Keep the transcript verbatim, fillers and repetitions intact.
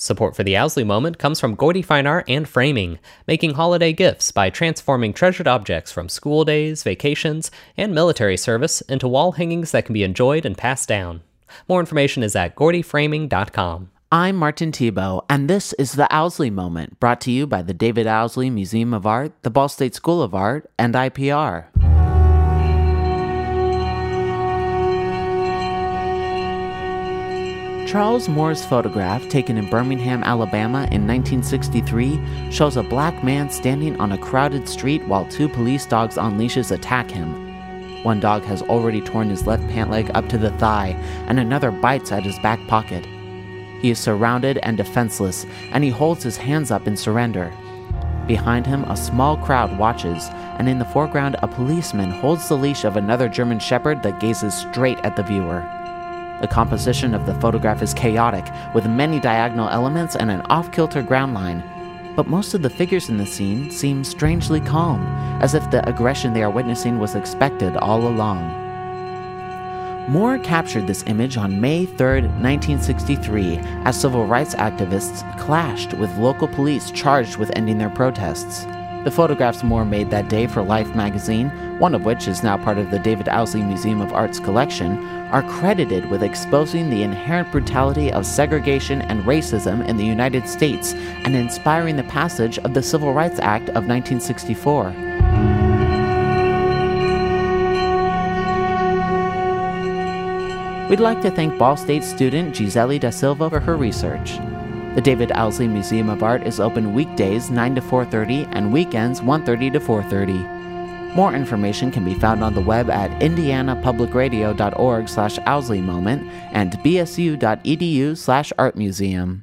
Support for the Owsley Moment comes from Gordy Fine Art and Framing, making holiday gifts by transforming treasured objects from school days, vacations, and military service into wall hangings that can be enjoyed and passed down. More information is at gordy framing dot com. I'm Martin Tebow, and this is the Owsley Moment, brought to you by the David Owsley Museum of Art, the Ball State School of Art, and I P R. Charles Moore's photograph, taken in Birmingham, Alabama in nineteen sixty-three, shows a black man standing on a crowded street while two police dogs on leashes attack him. One dog has already torn his left pant leg up to the thigh, and another bites at his back pocket. He is surrounded and defenseless, and he holds his hands up in surrender. Behind him, a small crowd watches, and in the foreground, a policeman holds the leash of another German Shepherd that gazes straight at the viewer. The composition of the photograph is chaotic, with many diagonal elements and an off-kilter ground line. But most of the figures in the scene seem strangely calm, as if the aggression they are witnessing was expected all along. Moore captured this image on May third, nineteen sixty-three, as civil rights activists clashed with local police charged with ending their protests. The photographs Moore made that day for Life magazine, one of which is now part of the David Owsley Museum of Art's collection, are credited with exposing the inherent brutality of segregation and racism in the United States and inspiring the passage of the Civil Rights Act of nineteen sixty-four. We'd like to thank Ball State student Gisele Da Silva for her research. The David Owsley Museum of Art is open weekdays nine to four thirty and weekends one thirty to four thirty. More information can be found on the web at indianapublicradio.org slash Owsley Moment and bsu.edu slash artmuseum.